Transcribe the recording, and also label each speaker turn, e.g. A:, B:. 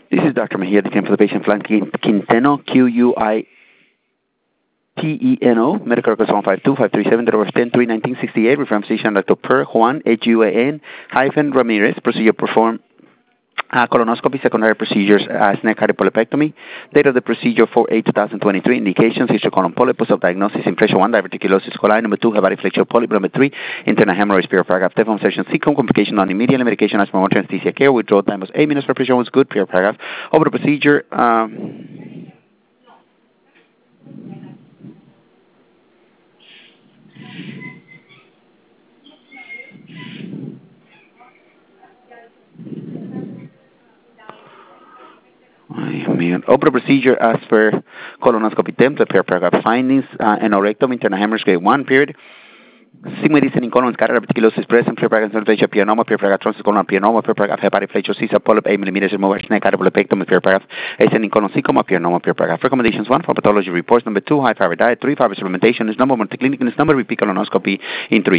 A: This is Dr. Mejia, the for the patient, Flan Quinteno, Q-U-I-T-E-N-O, medical records 152-537, date of birth 10-3-1968, reference physician Dr. Per Juan, H-U-A-N-Ramirez, procedure performed colonoscopy, secondary procedures, snake polypectomy. Date of the procedure 4/8/2023. Indications: histocolon polyp, of diagnosis: impression 1, diverticulosis coli. Number 2, hepatic flexure polyp. Number 3, internal hemorrhoid, paragraph. Deform session secum, complication non immediate, medication as monitoring anesthesia care. Withdrawal time was 8 minutes. Preparation was good. Paragraph. Over the procedure. Open procedure as per colonoscopy template, paragraph findings, anorectomy, internal hemorrhage grade 1, period. Sigmoidecine in colon, scatter reticulosis present, paragraph centralization pianoma, paragraph transcolon pianoma, paragraph hepatic flexure polyp, 8 millimeters removal, snake polypectomy, paragraph ascending colon sarcoma, pianoma, paragraph. Recommendations: 1, for pathology reports. Number 2, high fiber diet. 3, fiber supplementation. Is number 1, clinic is number, repeat colonoscopy in 3.